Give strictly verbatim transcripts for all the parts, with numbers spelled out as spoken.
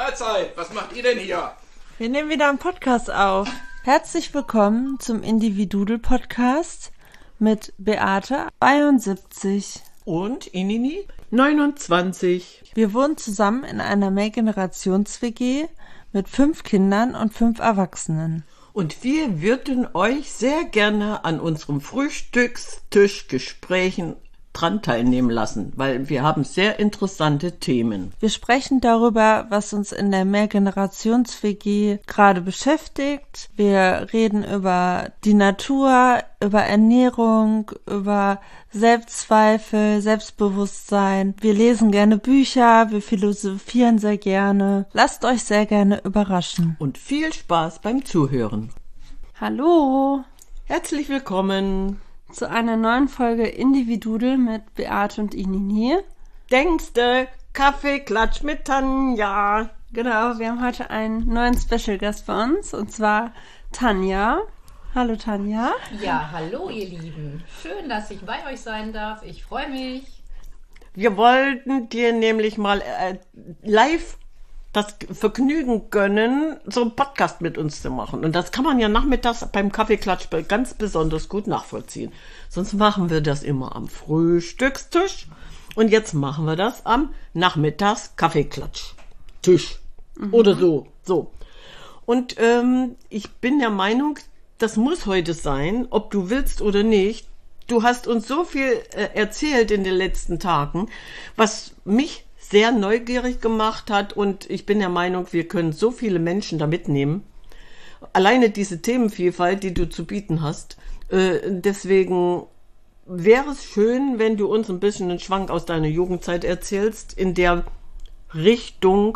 Mahlzeit, was macht ihr denn hier? Wir nehmen wieder einen Podcast auf. Herzlich willkommen zum Individudel-Podcast mit Beate, einundsiebzig. Und Inini, neunundzwanzig. Wir wohnen zusammen in einer Mehrgenerations-W G mit fünf Kindern und fünf Erwachsenen. Und wir würden euch sehr gerne an unserem Frühstückstischgesprächen dran teilnehmen lassen, weil wir haben sehr interessante Themen. Wir sprechen darüber, was uns in der Mehrgenerations-W G gerade beschäftigt. Wir reden über die Natur, über Ernährung, über Selbstzweifel, Selbstbewusstsein. Wir lesen gerne Bücher, wir philosophieren sehr gerne. Lasst euch sehr gerne überraschen. Und viel Spaß beim Zuhören. Hallo! Herzlich willkommen zu einer neuen Folge Individudel mit Beate und Inini. Denkste, Kaffeeklatsch mit Tanja. Genau, wir haben heute einen neuen Special Guest bei uns, und zwar Tanja. Hallo Tanja. Ja, hallo ihr Lieben. Schön, dass ich bei euch sein darf. Ich freue mich. Wir wollten dir nämlich mal äh, live das Vergnügen gönnen, so einen Podcast mit uns zu machen. Und das kann man ja nachmittags beim Kaffeeklatsch ganz besonders gut nachvollziehen. Sonst machen wir das immer am Frühstückstisch. Und jetzt machen wir das am Nachmittags Kaffeeklatsch-Tisch. Mhm. Oder so. so. Und ähm, ich bin der Meinung, das muss heute sein, ob du willst oder nicht. Du hast uns so viel äh, erzählt in den letzten Tagen, was mich sehr neugierig gemacht hat, und ich bin der Meinung, wir können so viele Menschen da mitnehmen. Alleine diese Themenvielfalt, die du zu bieten hast. Äh, deswegen wäre es schön, wenn du uns ein bisschen einen Schwank aus deiner Jugendzeit erzählst, in der Richtung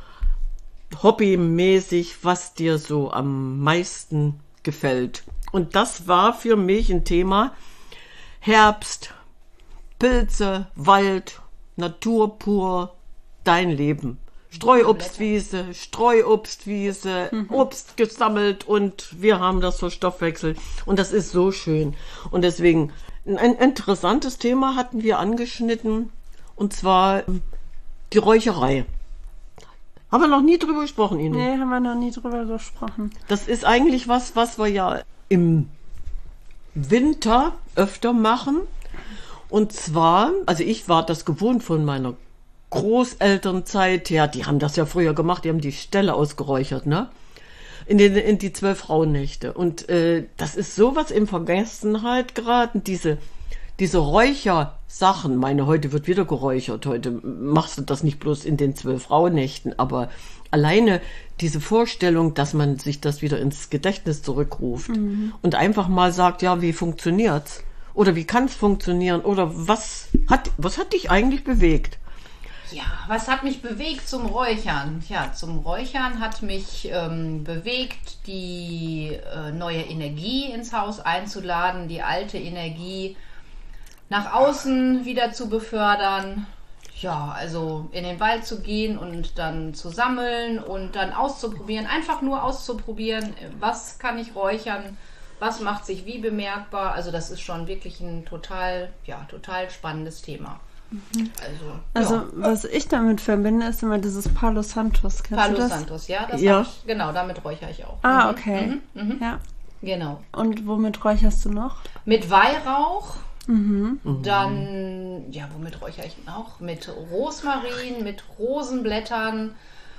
hobbymäßig, was dir so am meisten gefällt. Und das war für mich ein Thema: Herbst, Pilze, Wald, Natur pur, dein Leben. Streuobstwiese, Streuobstwiese, mhm. Obst gesammelt, und wir haben das verstoffwechselt. Und das ist so schön. Und deswegen, ein interessantes Thema hatten wir angeschnitten, und zwar die Räucherei. Haben wir noch nie drüber gesprochen, Ihnen? Nee, haben wir noch nie drüber gesprochen. Das ist eigentlich was, was wir ja im Winter öfter machen. Und zwar, also ich war das gewohnt von meiner Großelternzeit her. Die haben das ja früher gemacht, die haben die Ställe ausgeräuchert, ne? In, den, in die zwölf Frauennächte. Und äh, das ist sowas in Vergessenheit geraten, diese, diese Räuchersachen. Meine, heute wird wieder geräuchert, heute machst du das nicht bloß in den zwölf Frauennächten, aber alleine diese Vorstellung, dass man sich das wieder ins Gedächtnis zurückruft, mhm. und einfach mal sagt, ja, wie funktioniert's? Oder wie kann es funktionieren? Oder was hat, was hat dich eigentlich bewegt? Ja, was hat mich bewegt zum Räuchern? Ja, zum Räuchern hat mich ähm, bewegt, die äh, neue Energie ins Haus einzuladen, die alte Energie nach außen wieder zu befördern. Ja, also in den Wald zu gehen und dann zu sammeln und dann auszuprobieren, einfach nur auszuprobieren, was kann ich räuchern, was macht sich wie bemerkbar. Also das ist schon wirklich ein total, ja, total spannendes Thema. Mhm. Also, also ja. Was ich damit verbinde, ist immer dieses Palo Santos. Kennst Palo du das? Santos, ja, das ja. Ich, genau, damit räuchere ich auch. Ah, mhm. okay. Mhm. Mhm. Ja. Genau. Und womit räucherst du noch? Mit Weihrauch. Mhm. Dann, ja, womit räuchere ich noch? Mit Rosmarin, mit Rosenblättern,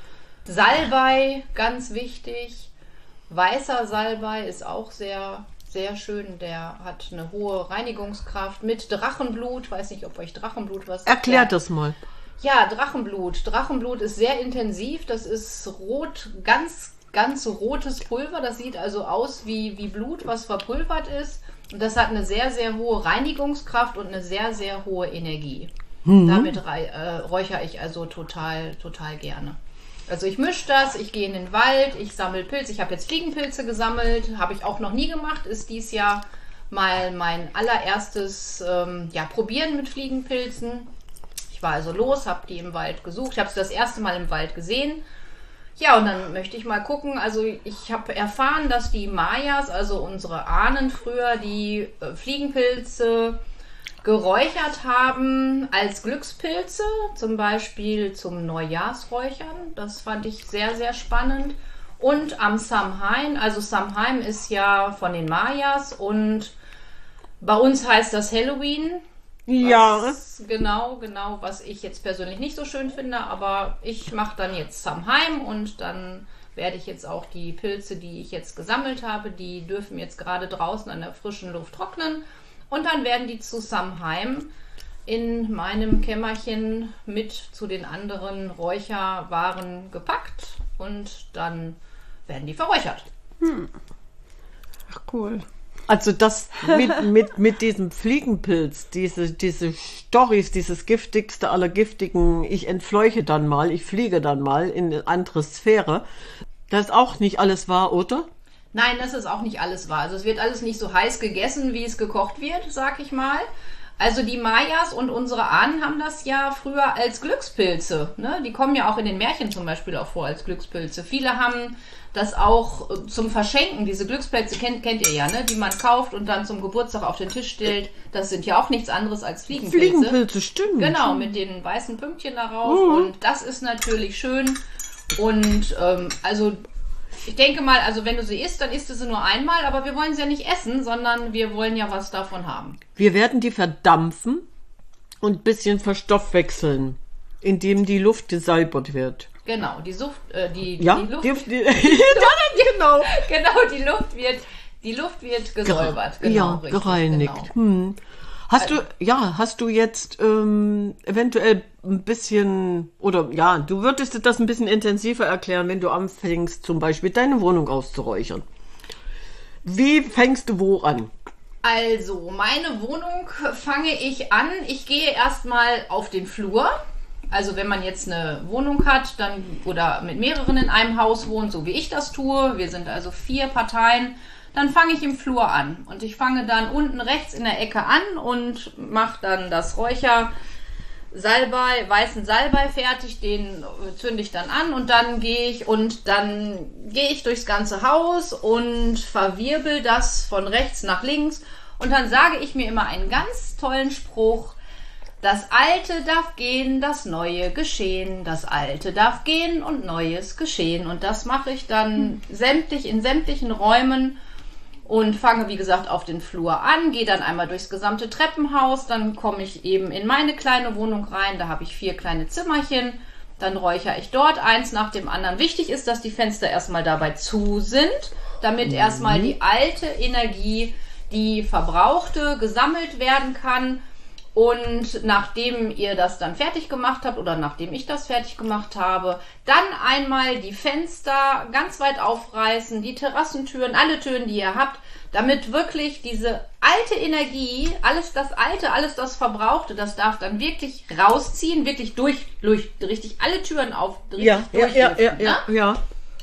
Salbei, ganz wichtig. Weißer Salbei ist auch sehr, sehr schön. Der hat eine hohe Reinigungskraft. Mit Drachenblut, weiß nicht, ob euch Drachenblut was sagt. Erklärt das mal. Ja, Drachenblut. Drachenblut ist sehr intensiv. Das ist rot, ganz, ganz rotes Pulver. Das sieht also aus wie, wie Blut, was verpulvert ist. Und das hat eine sehr, sehr hohe Reinigungskraft und eine sehr, sehr hohe Energie. Mhm. Damit äh, räuchere ich also total, total gerne. Also ich mische das, ich gehe in den Wald, ich sammle Pilze. Ich habe jetzt Fliegenpilze gesammelt, habe ich auch noch nie gemacht. Ist dies Jahr mal mein allererstes ähm, ja, Probieren mit Fliegenpilzen. Ich war also los, habe die im Wald gesucht. Ich habe sie das erste Mal im Wald gesehen. Ja, und dann möchte ich mal gucken. Also ich habe erfahren, dass die Mayas, also unsere Ahnen früher, die äh, Fliegenpilze geräuchert haben als Glückspilze, zum Beispiel zum Neujahrsräuchern. Das fand ich sehr, sehr spannend. Und am Samhain, also Samhain ist ja von den Mayas und bei uns heißt das Halloween. Ja. Was, genau, genau, was ich jetzt persönlich nicht so schön finde, aber ich mache dann jetzt Samhain und dann werde ich jetzt auch die Pilze, die ich jetzt gesammelt habe, die dürfen jetzt gerade draußen an der frischen Luft trocknen und dann werden die zu Samhain in meinem Kämmerchen mit zu den anderen Räucherwaren gepackt und dann werden die verräuchert. Hm. Ach, cool. Also das mit, mit, mit diesem Fliegenpilz, diese, diese Storys, dieses giftigste aller Giftigen, ich entfleuche dann mal, ich fliege dann mal in eine andere Sphäre, das ist auch nicht alles wahr, oder? Nein, das ist auch nicht alles wahr. Also es wird alles nicht so heiß gegessen, wie es gekocht wird, sag ich mal. Also die Mayas und unsere Ahnen haben das ja früher als Glückspilze. Ne? Die kommen ja auch in den Märchen zum Beispiel auch vor als Glückspilze. Viele haben das auch zum Verschenken. Diese Glückspilze kennt, kennt ihr ja, ne? Die man kauft und dann zum Geburtstag auf den Tisch stellt. Das sind ja auch nichts anderes als Fliegenpilze. Fliegenpilze, stimmt. Genau, mit den weißen Pünktchen darauf. Mhm. Und das ist natürlich schön. Und ähm, also ich denke mal, also wenn du sie isst, dann isst du sie nur einmal, aber wir wollen sie ja nicht essen, sondern wir wollen ja was davon haben. Wir werden die verdampfen und ein bisschen verstoffwechseln, indem die Luft gesalbert wird. Genau, die Suft, äh, die, Ja, die Luft, die, die, genau. genau, die Luft wird, die Luft wird gesäubert, genau, ja, richtig, gereinigt. Genau. Hm. Hast Also- du, ja, hast du jetzt ähm, eventuell ein bisschen, oder ja, du würdest das ein bisschen intensiver erklären, wenn du anfängst, zum Beispiel deine Wohnung auszuräuchern. Wie fängst du wo an? Also, meine Wohnung fange ich an. Ich gehe erstmal auf den Flur. Also, wenn man jetzt eine Wohnung hat, dann oder mit mehreren in einem Haus wohnt, so wie ich das tue, wir sind also vier Parteien, dann fange ich im Flur an. Und ich fange dann unten rechts in der Ecke an und mache dann das Räucher Salbei, weißen Salbei fertig, den zünde ich dann an und dann gehe ich und dann gehe ich durchs ganze Haus und verwirbel das von rechts nach links und dann sage ich mir immer einen ganz tollen Spruch: Das Alte darf gehen, das Neue geschehen, das Alte darf gehen und Neues geschehen. Und das mache ich dann sämtlich in sämtlichen Räumen und fange, wie gesagt, auf den Flur an, gehe dann einmal durchs gesamte Treppenhaus, dann komme ich eben in meine kleine Wohnung rein, da habe ich vier kleine Zimmerchen, dann räuchere ich dort eins nach dem anderen. Wichtig ist, dass die Fenster erstmal dabei zu sind, damit mhm. erstmal die alte Energie, die verbrauchte, gesammelt werden kann. Und nachdem ihr das dann fertig gemacht habt oder nachdem ich das fertig gemacht habe, dann einmal die Fenster ganz weit aufreißen, die Terrassentüren, alle Türen, die ihr habt, damit wirklich diese alte Energie, alles das Alte, alles das Verbrauchte, das darf dann wirklich rausziehen, wirklich durch, durch richtig alle Türen auf, richtig Ja, ja, ja, durchlüften, ja, ja, ne? ja.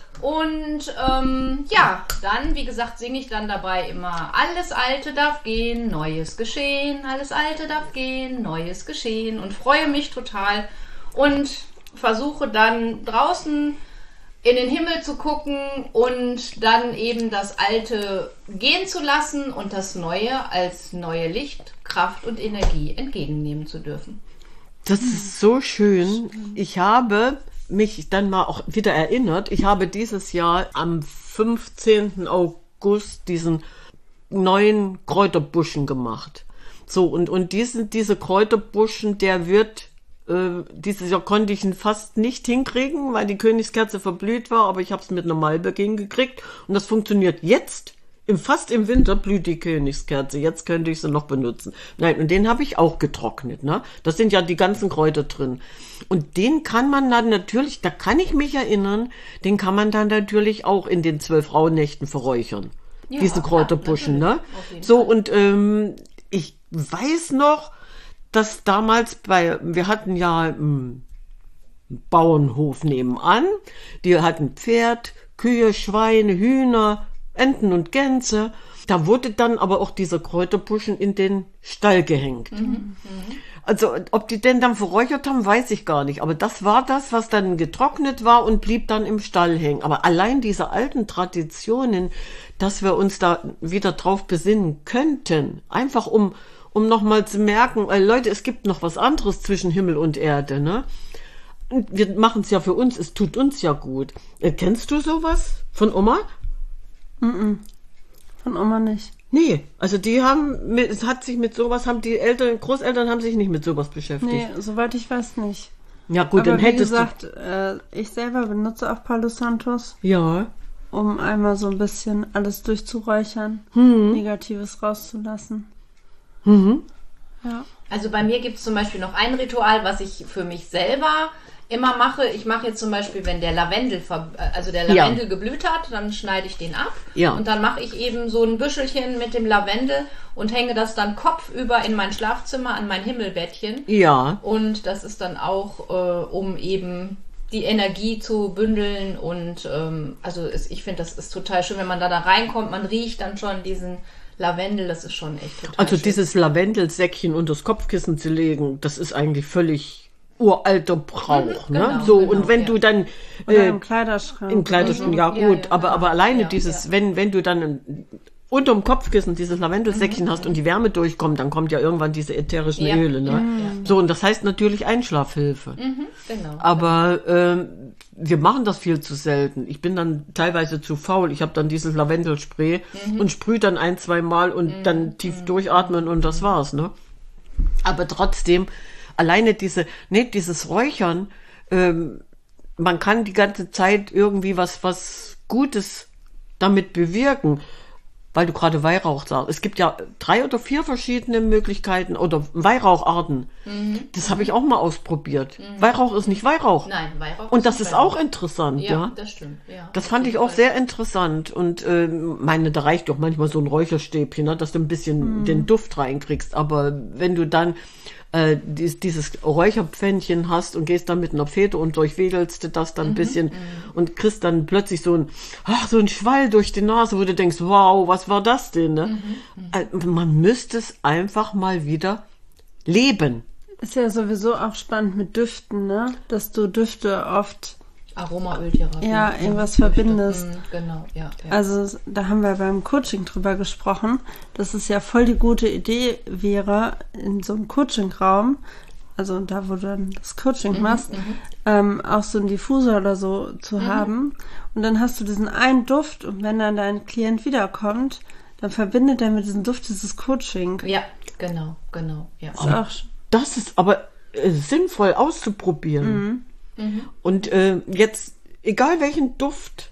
Und ähm, ja, dann, wie gesagt, singe ich dann dabei immer: Alles Alte darf gehen, Neues geschehen, alles Alte darf gehen, Neues geschehen, und freue mich total und versuche dann draußen in den Himmel zu gucken und dann eben das Alte gehen zu lassen und das Neue als neue Licht, Kraft und Energie entgegennehmen zu dürfen. Das ist so schön. Ich habe mich dann mal auch wieder erinnert, ich habe dieses Jahr am fünfzehnten August diesen neuen Kräuterbuschen gemacht. So, und, und diesen, diese Kräuterbuschen, der wird, äh, dieses Jahr konnte ich ihn fast nicht hinkriegen, weil die Königskerze verblüht war, aber ich habe es mit einer Malbe hingekriegt und das funktioniert jetzt. Im, fast im Winter blüht die Königskerze. Jetzt könnte ich sie noch benutzen. Nein, und den habe ich auch getrocknet, ne? Das sind ja die ganzen Kräuter drin. Und den kann man dann natürlich, da kann ich mich erinnern, den kann man dann natürlich auch in den zwölf Rauhnächten verräuchern. Ja, diese Kräuterbuschen, klar, ne? auf jeden So, Fall. und ähm, ich weiß noch, dass damals bei, wir hatten ja einen Bauernhof nebenan, die hatten Pferd, Kühe, Schweine, Hühner, Enten und Gänse. Da wurde dann aber auch dieser Kräuterbuschen in den Stall gehängt. Mhm. Also ob die denn dann verräuchert haben, weiß ich gar nicht. Aber das war das, was dann getrocknet war und blieb dann im Stall hängen. Aber allein diese alten Traditionen, dass wir uns da wieder drauf besinnen könnten, einfach um um nochmal zu merken, äh, Leute, es gibt noch was anderes zwischen Himmel und Erde, ne? Und wir machen es ja für uns, es tut uns ja gut. Äh, kennst du sowas von Oma? Mm-mm. Von Oma nicht. Nee, also die haben, mit, es hat sich mit sowas, haben die Eltern, Großeltern haben sich nicht mit sowas beschäftigt. Nee, soweit ich weiß nicht. Ja gut, Aber dann wie hättest gesagt, äh, ich selber benutze auch Palo Santos, du... Ja. um einmal so ein bisschen alles durchzuräuchern, Mhm. Negatives rauszulassen. Mhm. Ja. Also bei mir gibt es zum Beispiel noch ein Ritual, was ich für mich selber immer mache. Ich mache jetzt zum Beispiel, wenn der Lavendel, ver- also der Ja. Lavendel geblüht hat, dann schneide ich den ab. Ja. Und dann mache ich eben so ein Büschelchen mit dem Lavendel und hänge das dann kopfüber in mein Schlafzimmer an mein Himmelbettchen. Ja. Und das ist dann auch, äh, um eben die Energie zu bündeln. Und ähm, also es, ich finde, das ist total schön, wenn man da, da reinkommt. Man riecht dann schon diesen Lavendel. Das ist schon echt total Also schön. dieses Lavendelsäckchen unter das Kopfkissen zu legen, das ist eigentlich völlig uralter Brauch, Mhm, ne? genau, So, genau, und wenn ja. du dann Oder äh, im Kleiderschrank. im Kleiderschrank, Mhm. ja Ja, gut, ja, aber, genau. aber alleine Ja, dieses, ja. wenn, wenn du dann unter dem Kopfkissen dieses Lavendelsäckchen hast und die Wärme durchkommt, dann kommt ja irgendwann diese ätherischen Ja. Öle, ne? Ja, ja. So, und das heißt natürlich Einschlafhilfe. Mhm, genau. Aber ähm, wir machen das viel zu selten. Ich bin dann teilweise zu faul. Ich habe dann dieses Lavendelspray Mhm. und sprühe dann ein, zwei Mal und dann tief durchatmen und das war's, ne? Aber trotzdem, alleine diese, ne, dieses Räuchern, ähm, man kann die ganze Zeit irgendwie was, was Gutes damit bewirken. Weil du gerade Weihrauch sagst. Es gibt ja drei oder vier verschiedene Möglichkeiten oder Weihraucharten. Das habe ich auch mal ausprobiert. Weihrauch ist nicht Weihrauch. Nein, Weihrauch Und das nicht ist auch Weihrauch. interessant, Ja, ja. das stimmt. Ja, Das auf fand jeden ich auch Fall. sehr interessant. Und äh, meine, da reicht doch manchmal so ein Räucherstäbchen, ne, dass du ein bisschen den Duft reinkriegst. Aber wenn du dann äh, dies, dieses Räucherpfännchen hast und gehst dann mit einer Fete und durchwedelst das dann ein bisschen und kriegst dann plötzlich so ein, ach, so ein Schwall durch die Nase, wo du denkst, wow, was war das denn? Ne? Äh, man müsste es einfach mal wieder leben. Ist ja sowieso auch spannend mit Düften, ne? Dass du Düfte oft, Aromaöltherapie. ja, irgendwas Düfte. verbindest. Mhm, genau, ja. ja. Also da haben wir beim Coaching drüber gesprochen, dass es ja voll die gute Idee wäre, in so einem Coachingraum, also da, wo du dann das Coaching machst, ähm, auch so einen Diffusor oder so zu haben. Und dann hast du diesen einen Duft und wenn dann dein Klient wiederkommt, dann verbindet er mit diesem Duft dieses Coaching. ja, genau, genau. Ja. Ist auch sch- Das ist aber äh, sinnvoll auszuprobieren. Und äh, jetzt, egal welchen Duft,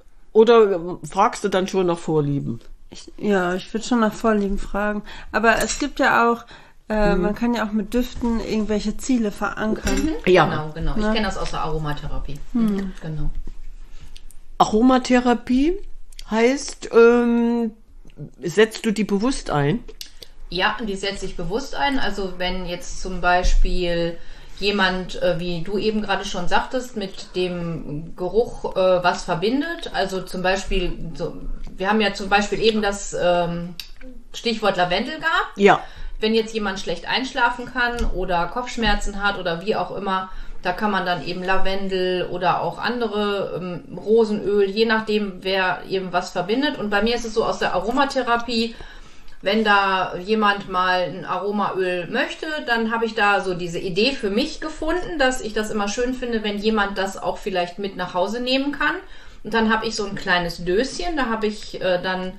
oder äh, fragst du dann schon nach Vorlieben? Ich, ja, ich würde schon nach Vorlieben fragen. Aber es gibt ja auch, äh, man kann ja auch mit Düften irgendwelche Ziele verankern. Ja. Genau, genau. Ich Ne? kenne das aus der Aromatherapie. Mhm. Genau. Aromatherapie heißt, ähm, setzt du die bewusst ein? Ja, und die setze ich bewusst ein. Also wenn jetzt zum Beispiel jemand, äh, wie du eben gerade schon sagtest, mit dem Geruch äh, was verbindet. Also zum Beispiel, so, wir haben ja zum Beispiel eben das ähm, Stichwort Lavendel gehabt. Ja. Wenn jetzt jemand schlecht einschlafen kann oder Kopfschmerzen hat oder wie auch immer, da kann man dann eben Lavendel oder auch andere ähm, Rosenöl, je nachdem, wer eben was verbindet. Und bei mir ist es so aus der Aromatherapie, wenn da jemand mal ein Aromaöl möchte, dann habe ich da so diese Idee für mich gefunden, dass ich das immer schön finde, wenn jemand das auch vielleicht mit nach Hause nehmen kann. Und dann habe ich so ein kleines Döschen, da habe ich äh, dann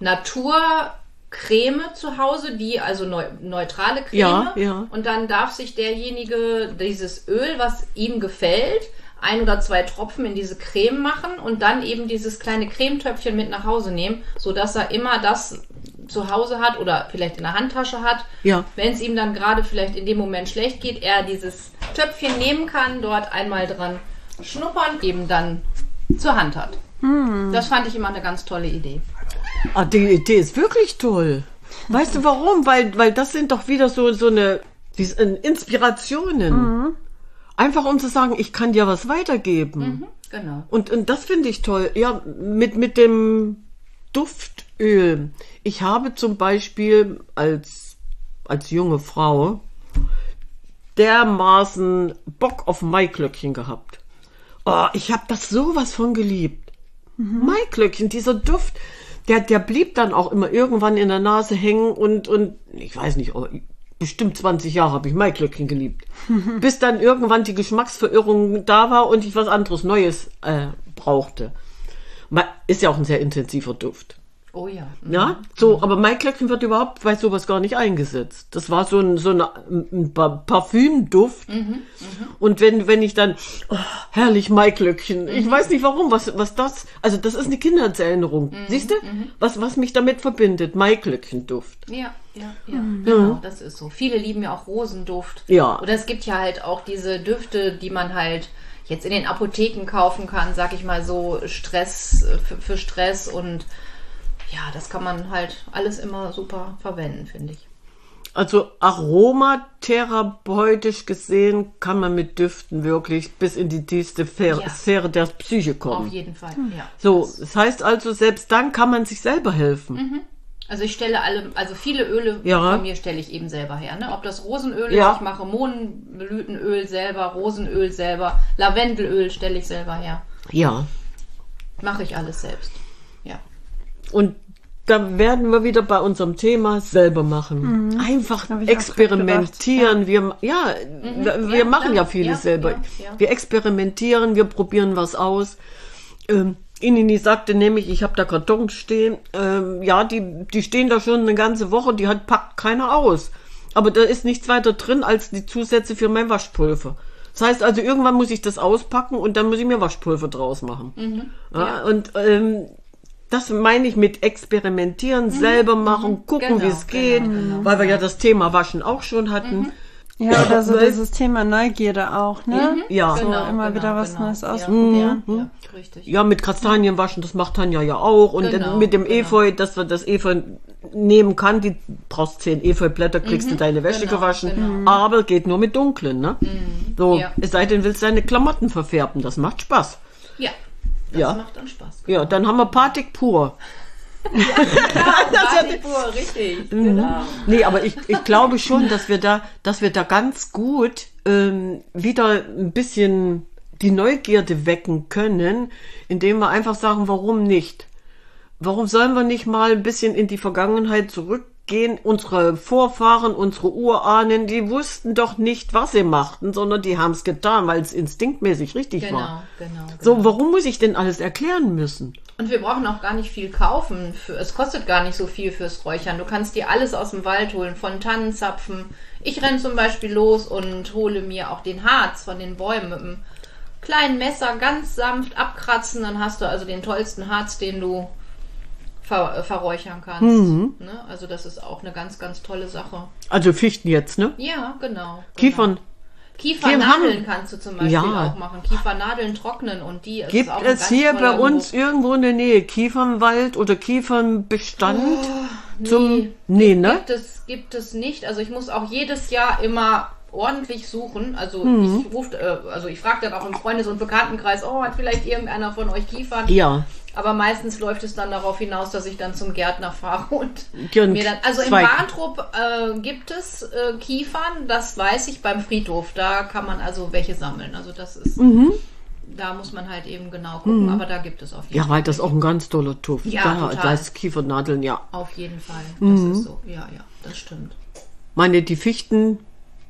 Naturcreme zu Hause, die also neu, neutrale Creme. Ja, ja. Und dann darf sich derjenige dieses Öl, was ihm gefällt, ein oder zwei Tropfen in diese Creme machen und dann eben dieses kleine Cremetöpfchen mit nach Hause nehmen, sodass er immer das zu Hause hat oder vielleicht in der Handtasche hat. Ja. Wenn es ihm dann gerade vielleicht in dem Moment schlecht geht, er dieses Töpfchen nehmen kann, dort einmal dran schnuppern, eben dann zur Hand hat. Das fand ich immer eine ganz tolle Idee. Ah, die Idee ist wirklich toll. Weißt du warum? Weil, weil das sind doch wieder so, so eine diese Inspirationen. Einfach um zu sagen, ich kann dir was weitergeben. Mhm, genau. Und, und das finde ich toll. Ja, mit, mit dem Duftöl. Ich habe zum Beispiel als, als junge Frau dermaßen Bock auf Maiglöckchen gehabt. Oh, ich habe das sowas von geliebt. Maiglöckchen, dieser Duft, der, der blieb dann auch immer irgendwann in der Nase hängen und, und ich weiß nicht, aber bestimmt zwanzig Jahre habe ich Maiglöckchen geliebt. Bis dann irgendwann die Geschmacksverirrung da war und ich was anderes Neues äh, brauchte. Ist ja auch ein sehr intensiver Duft. Oh ja. Ja, so, aber Maiglöckchen wird überhaupt bei sowas gar nicht eingesetzt. Das war so ein, so ein, ein Parfümduft. Mhm, und wenn, wenn ich dann, oh, herrlich Maiglöckchen, mhm. ich weiß nicht warum, was, was das, also das ist eine Kindheitserinnerung. Mhm, Siehst du, mhm. was, was mich damit verbindet? Maiglöckchenduft. Ja, ja, ja, mhm. genau, das ist so. Viele lieben ja auch Rosenduft. Ja. Oder es gibt ja halt auch diese Düfte, die man halt jetzt in den Apotheken kaufen kann, sag ich mal so, Stress, für, für Stress und ja, das kann man halt alles immer super verwenden, finde ich. Also aromatherapeutisch gesehen kann man mit Düften wirklich bis in die tiefste Sphäre, Ja. Sphäre der Psyche kommen. Auf jeden Fall, ja. So, das heißt also, selbst dann kann man sich selber helfen. Also ich stelle alle, also viele Öle Ja. von mir stelle ich eben selber her. Ne? Ob das Rosenöl Ja. ist, ich mache Mohnblütenöl selber, Rosenöl selber, Lavendelöl stelle ich selber her. Ja. Mache ich alles selbst. Ja. Und da werden wir wieder bei unserem Thema selber machen. Einfach Hab ich auch experimentieren. Wir, ja, wir, wir Ja, machen klar. ja vieles Ja, selber. ja, ja. Wir experimentieren, wir probieren was aus. Ähm, Inini sagte nämlich, ich habe da Kartons stehen. Ähm, ja, die, die stehen da schon eine ganze Woche, die hat, packt keiner aus. Aber da ist nichts weiter drin als die Zusätze für mein Waschpulver. Das heißt also, irgendwann muss ich das auspacken und dann muss ich mir Waschpulver draus machen. Mhm. Ja, Ja. Und ähm, das meine ich mit experimentieren, selber machen, gucken, Genau, wie es geht, genau, genau. weil wir ja das Thema Waschen auch schon hatten. Ja, oder so Weil- dieses Thema Neugierde auch, ne? Ja. So immer wieder was Neues Ja, ausprobieren. Ja, ja, richtig. Ja, mit Kastanien waschen, das macht Tanja ja auch. Und Genau, mit dem genau. Efeu, dass wir das Efeu nehmen kann, die brauchst zehn Efeublätter, kriegst du deine Wäsche genau, gewaschen. genau. Aber geht nur mit dunklen, ne? So, ja. es sei denn, willst deine Klamotten verfärben, das macht Spaß. Ja, das Ja. macht dann Spaß. Ja, dann haben wir Patik pur. Das ist pur, richtig. Genau. Nee, aber ich, ich glaube schon, dass wir da, dass wir da ganz gut ähm, wieder ein bisschen die Neugierde wecken können, indem wir einfach sagen, warum nicht? Warum sollen wir nicht mal ein bisschen in die Vergangenheit zurückgehen? Unsere Vorfahren, unsere Urahnen, die wussten doch nicht, was sie machten, sondern die haben es getan, weil es instinktmäßig richtig Genau, war. genau, genau. So, warum muss ich denn alles erklären müssen? Und wir brauchen auch gar nicht viel kaufen. Für, es kostet gar nicht so viel fürs Räuchern. Du kannst dir alles aus dem Wald holen, von Tannenzapfen. Ich renne zum Beispiel los und hole mir auch den Harz von den Bäumen mit einem kleinen Messer ganz sanft abkratzen. Dann hast du also den tollsten Harz, den du ver, äh, verräuchern kannst. Mhm. Ne? Also das ist auch eine ganz, ganz tolle Sache. Also Fichten jetzt, ne? Ja, genau. Kiefern. Genau. Kiefernadeln haben- kannst du zum Beispiel Ja. auch machen. Kiefernadeln trocknen und die ist Gibt auch ein es ganz hier bei toller uns Geruch. irgendwo in der Nähe Kiefernwald oder Kiefernbestand? Nee, Zum Nee, ne? Gibt es, gibt es nicht. Also ich muss auch jedes Jahr immer ordentlich suchen. Also Mhm. ich ruf, äh, also ich frage dann auch im Freundes- und Bekanntenkreis, oh, hat vielleicht irgendeiner von euch Kiefern? Ja. Aber meistens läuft es dann darauf hinaus, dass ich dann zum Gärtner fahre und Ja, und mir dann. Also in Zweig. Barntrup äh, gibt es äh, Kiefern, das weiß ich beim Friedhof. Da kann man also welche sammeln. Also das ist. Mhm. Da muss man halt eben genau gucken, aber da gibt es auf jeden Ja, Fall. weil das auch ein ganz toller Duft. Ja, da, total. da ist Kiefernadeln, ja. Auf jeden Fall. Das Mhm. ist so. Ja, ja, das stimmt. Meine, die Fichten,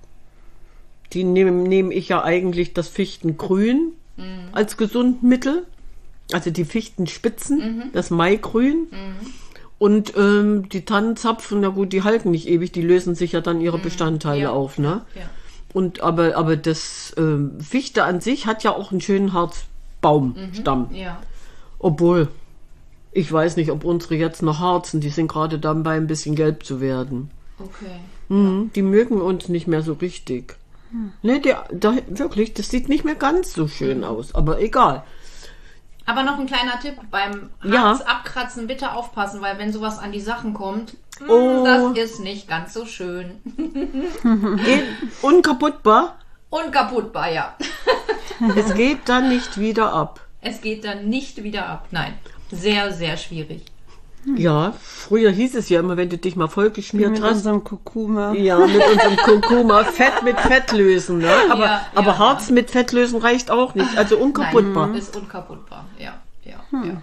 die nehme nehm ich ja eigentlich das Fichtengrün Mhm. als Gesundmittel. Also die Fichtenspitzen, Mhm. das Maigrün. Und ähm, die Tannenzapfen, na gut, die halten nicht ewig, die lösen sich ja dann ihre Bestandteile Mhm. Ja. auf, ne? Ja. Und aber, aber das ähm, Fichte an sich hat ja auch einen schönen Harzbaumstamm. Ja. Obwohl, ich weiß nicht, ob unsere jetzt noch harzen, die sind gerade dabei, ein bisschen gelb zu werden. Okay. Mhm, die mögen uns nicht mehr so richtig. Ne, der, der, wirklich, das sieht nicht mehr ganz so schön aus, aber egal. Aber noch ein kleiner Tipp, beim Ja. Harz abkratzen bitte aufpassen, weil wenn sowas an die Sachen kommt, mh, Oh. das ist nicht ganz so schön. Geht unkaputtbar, Unkaputtbar, ja. es geht dann nicht wieder ab. Es geht dann nicht wieder ab. Nein, sehr, sehr schwierig. Ja, früher hieß es ja immer, wenn du dich mal vollgeschmiert Mit hast, unserem Kurkuma. ja, mit unserem Kurkuma, Fett mit Fett lösen, ne? Aber, Ja, aber ja, Harz mit Fett lösen reicht auch nicht, also unkaputtbar. Nein, ist unkaputtbar, ja. ja, Hm. ja.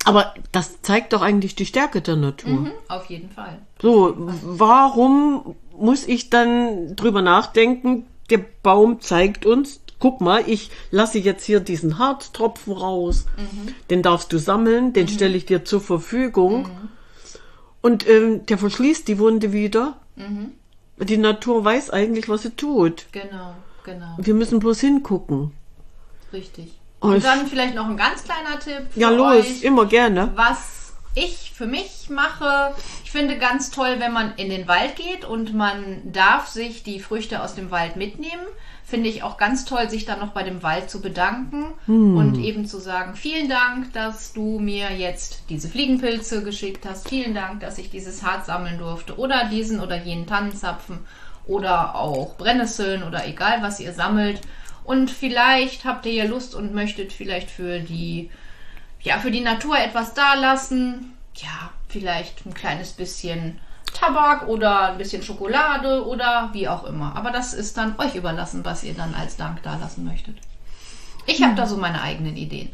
Aber das zeigt doch eigentlich die Stärke der Natur. Mhm, auf jeden Fall. So, warum muss ich dann drüber nachdenken, der Baum zeigt uns, guck mal, ich lasse jetzt hier diesen Harztropfen raus, mhm. den darfst du sammeln, den mhm. stelle ich dir zur Verfügung. Mhm. Und ähm, der verschließt die Wunde wieder. Mhm. Die Natur weiß eigentlich, was sie tut. Genau, genau. Wir müssen bloß hingucken. Richtig. Und, Und dann vielleicht noch ein ganz kleiner Tipp für Ja, los, euch, immer gerne. Was ich für mich mache. Ich finde ganz toll, wenn man in den Wald geht und man darf sich die Früchte aus dem Wald mitnehmen. Finde ich auch ganz toll, sich dann noch bei dem Wald zu bedanken hm. und eben zu sagen, vielen Dank, dass du mir jetzt diese Fliegenpilze geschickt hast. Vielen Dank, dass ich dieses Harz sammeln durfte oder diesen oder jenen Tannenzapfen oder auch Brennnesseln oder egal, was ihr sammelt. Und vielleicht habt ihr ja Lust und möchtet vielleicht für die, ja, für die Natur etwas dalassen. Ja, vielleicht ein kleines bisschen Tabak oder ein bisschen Schokolade oder wie auch immer. Aber das ist dann euch überlassen, was ihr dann als Dank dalassen möchtet. Ich habe da so meine eigenen Ideen.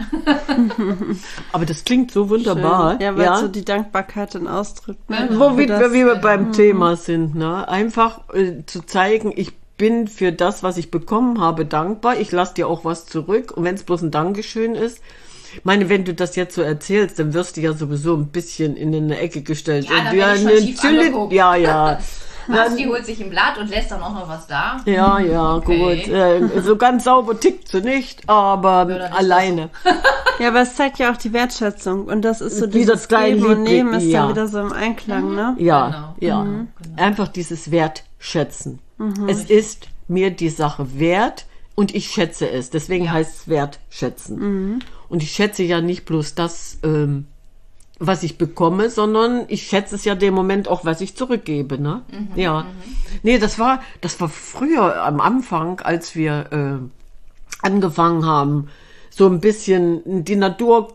Aber das klingt so wunderbar. Schön. Ja, weil ja? so die Dankbarkeit dann ausdrückt. Ne? Genau. Wo wir, das, wie wir beim mhm. Thema sind. Ne? Einfach äh, zu zeigen, ich bin für das, was ich bekommen habe, dankbar. Ich lasse dir auch was zurück. Und wenn es bloß ein Dankeschön ist, ich meine, wenn du das jetzt so erzählst, dann wirst du ja sowieso ein bisschen in eine Ecke gestellt. Ja, und dann ja, bin ich schon eine schief Zille, angeguckt. ja, ja. Basti holt sich ein Blatt und lässt dann auch noch was da. Ja, ja, Okay. gut. Äh, so ganz sauber tickt sie nicht, aber Ja, dann ist alleine. Ja, aber es zeigt ja auch die Wertschätzung. Und das ist so Wie das dieses kleine Geben und Liebling, Nehmen ist ja. dann wieder so im Einklang, ne? Ja, Genau. ja. Mhm. Einfach dieses Wertschätzen. Es ist mir die Sache wert und ich schätze es. Deswegen heißt es Wertschätzen. Und ich schätze ja nicht bloß das, ähm, was ich bekomme, sondern ich schätze es ja dem Moment auch, was ich zurückgebe, ne? Mhm, Ja. mhm. Nee, das war, das war früher am Anfang, als wir äh, angefangen haben, so ein bisschen die Natur,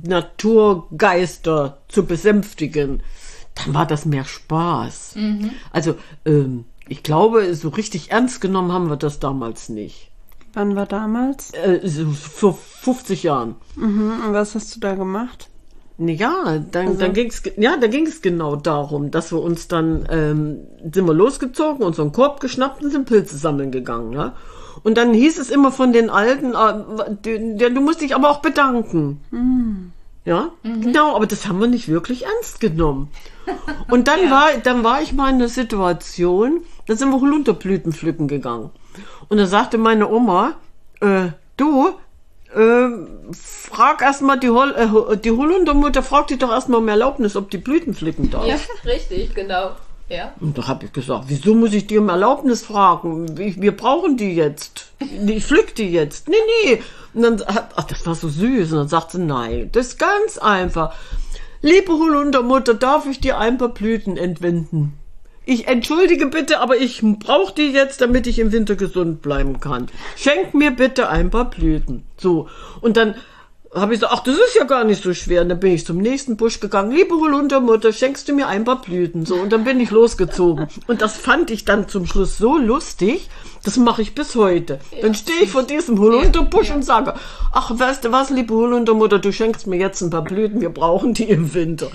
Naturgeister zu besänftigen. Dann war das mehr Spaß. Mhm. Also, ähm, ich glaube, so richtig ernst genommen haben wir das damals nicht. Wann war damals? Äh, so vor fünfzig Jahren. Mhm. Und was hast du da gemacht? Ja, dann, Also- dann ging's, ja, da ging es genau darum, dass wir uns dann, ähm, sind wir losgezogen, unseren Korb geschnappt und sind Pilze sammeln gegangen, ja. Und dann hieß es immer von den Alten, äh, du, du musst dich aber auch bedanken. Mhm. Ja, genau, aber das haben wir nicht wirklich ernst genommen. Und dann Ja. war, dann war ich mal in einer Situation, da sind wir Holunderblüten pflücken gegangen. Und da sagte meine Oma, äh, du, äh, frag erstmal die, Hol äh, die Holundermutter, frag die doch erstmal um Erlaubnis, ob die Blüten pflücken darf. Ja, richtig, genau. Ja. Und da habe ich gesagt, wieso muss ich die um Erlaubnis fragen? Wir, wir brauchen die jetzt. Ich pflück die jetzt. Nee, nee. Und dann hat, ach, das war so süß. Und dann sagt sie, nein, das ist ganz einfach. Liebe Holundermutter, darf ich dir ein paar Blüten entwenden? Ich entschuldige bitte, aber ich brauche die jetzt, damit ich im Winter gesund bleiben kann. Schenk mir bitte ein paar Blüten. So. Und dann habe ich gesagt, ach, das ist ja gar nicht so schwer. Und dann bin ich zum nächsten Busch gegangen. Liebe Holundermutter, schenkst du mir ein paar Blüten? So, und dann bin ich losgezogen. Und das fand ich dann zum Schluss so lustig, das mache ich bis heute. Dann stehe ich vor diesem Holunderbusch Ja, ja. und sage, ach, weißt du was, liebe Holundermutter, du schenkst mir jetzt ein paar Blüten, wir brauchen die im Winter.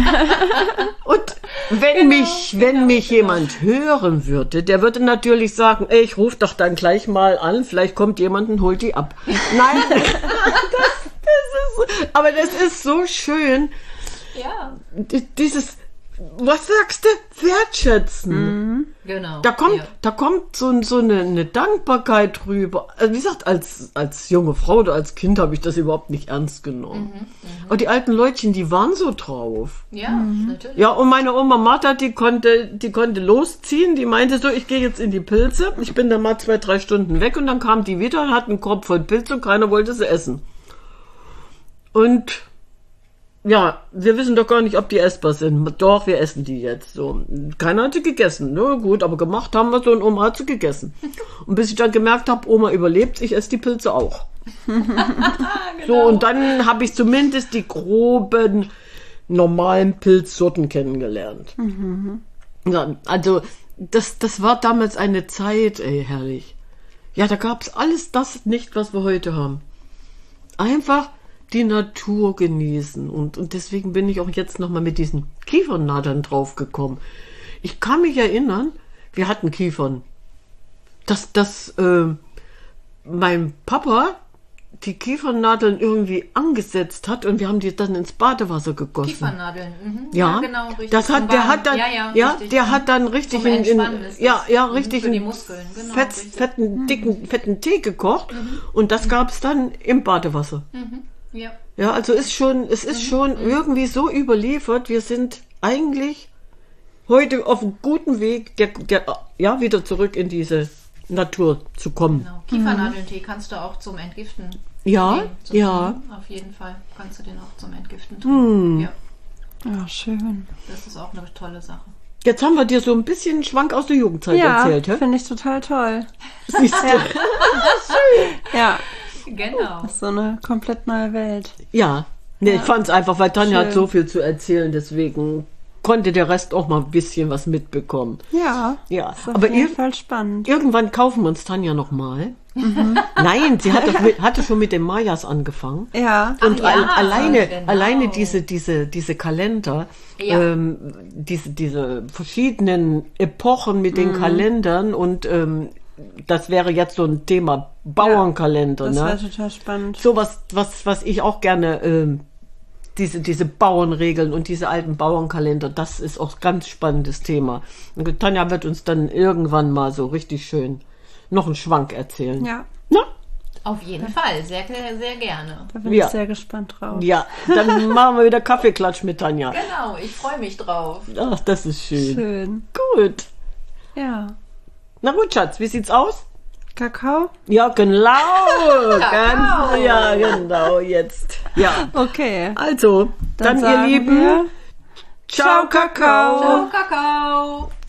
Und wenn Genau, mich, wenn genau, mich genau. jemand hören würde, der würde natürlich sagen, ey, ich rufe doch dann gleich mal an, vielleicht kommt jemand und holt die ab. Nein, das, das ist, aber das ist so schön, Ja, d- dieses, was sagst du, wertschätzen. genau. Da kommt, Ja. da kommt so, so eine, eine Dankbarkeit rüber. Also wie gesagt, als, als junge Frau oder als Kind habe ich das überhaupt nicht ernst genommen. Aber die alten Leutchen, die waren so drauf. Ja, natürlich. Ja, und meine Oma Martha, die konnte, die konnte losziehen. Die meinte so, ich gehe jetzt in die Pilze. Ich bin dann mal zwei, drei Stunden weg und dann kam die wieder und hat einen Korb voll Pilze und keiner wollte sie essen. Und ja, wir wissen doch gar nicht, ob die essbar sind. Doch, wir essen die jetzt. So, keiner hat sie gegessen. Na gut, aber gemacht haben wir so und Oma hat sie gegessen. Und bis ich dann gemerkt habe, Oma überlebt, ich esse die Pilze auch. So, und dann habe ich zumindest die groben, normalen Pilzsorten kennengelernt. Ja, also, das, das war damals eine Zeit, ey, herrlich. Ja, da gab's alles das nicht, was wir heute haben. Einfach die Natur genießen. Und, und deswegen bin ich auch jetzt nochmal mit diesen Kiefernadeln draufgekommen. Ich kann mich erinnern, wir hatten Kiefern. Dass, dass äh, mein Papa die Kiefernadeln irgendwie angesetzt hat und wir haben die dann ins Badewasser gegossen. Kiefernadeln, mhm. Ja, ja, genau, richtig. Das hat, der hat dann, ja, ja, ja der hat dann richtig Zum in, in ist ja, ja, das. richtig Für die in Muskeln, genau, fett, richtig. fetten, dicken, fetten Tee gekocht und das gab es dann im Badewasser. Mhm. Ja. Ja, also ist schon, es ist schon irgendwie so überliefert. Wir sind eigentlich heute auf einem guten Weg, der, der, ja, wieder zurück in diese Natur zu kommen. Genau. Kiefernadeltee kannst du auch zum Entgiften Ja, nehmen, zum ja. Trinken. Auf jeden Fall kannst du den auch zum Entgiften trinken. Hm. Ja, Ja, schön. das ist auch eine tolle Sache. Jetzt haben wir dir so ein bisschen einen Schwank aus der Jugendzeit Ja, erzählt, hä? finde ich total toll. Siehst du? Ja, Genau. so eine komplett neue Welt. Ja, nee, ich fand es einfach, weil Tanja Schön. hat so viel zu erzählen, deswegen konnte der Rest auch mal ein bisschen was mitbekommen. Ja, Ja, ist auf aber jeden ir Fall spannend. irgendwann kaufen wir uns Tanja nochmal. Nein, sie hat doch mit, hatte schon mit den Mayas angefangen. Ja, Und Ach ja, al alleine, genau. alleine diese, diese, diese Kalender, Ja. ähm, diese, diese verschiedenen Epochen mit den Kalendern und ähm, das wäre jetzt so ein Thema Bauernkalender, das ne? wäre total spannend. So was, was, was ich auch gerne, ähm, diese, diese Bauernregeln und diese alten Bauernkalender, das ist auch ein ganz spannendes Thema. Und Tanja wird uns dann irgendwann mal so richtig schön noch einen Schwank erzählen. Ja, Na? Auf jeden Fall, sehr, sehr gerne. da bin Ja. ich sehr gespannt drauf. Ja, dann machen wir wieder Kaffeeklatsch mit Tanja. Genau, ich freue mich drauf. Ach, das ist schön. Schön. Gut. Ja. Na gut, Schatz, wie sieht's aus? Kakao? Ja, genau. Kakao. Ganz, ja, genau, jetzt. Ja. Okay. Also, dann, Dann, ihr sagen Lieben, wir, ciao, Kakao. Ciao, Kakao.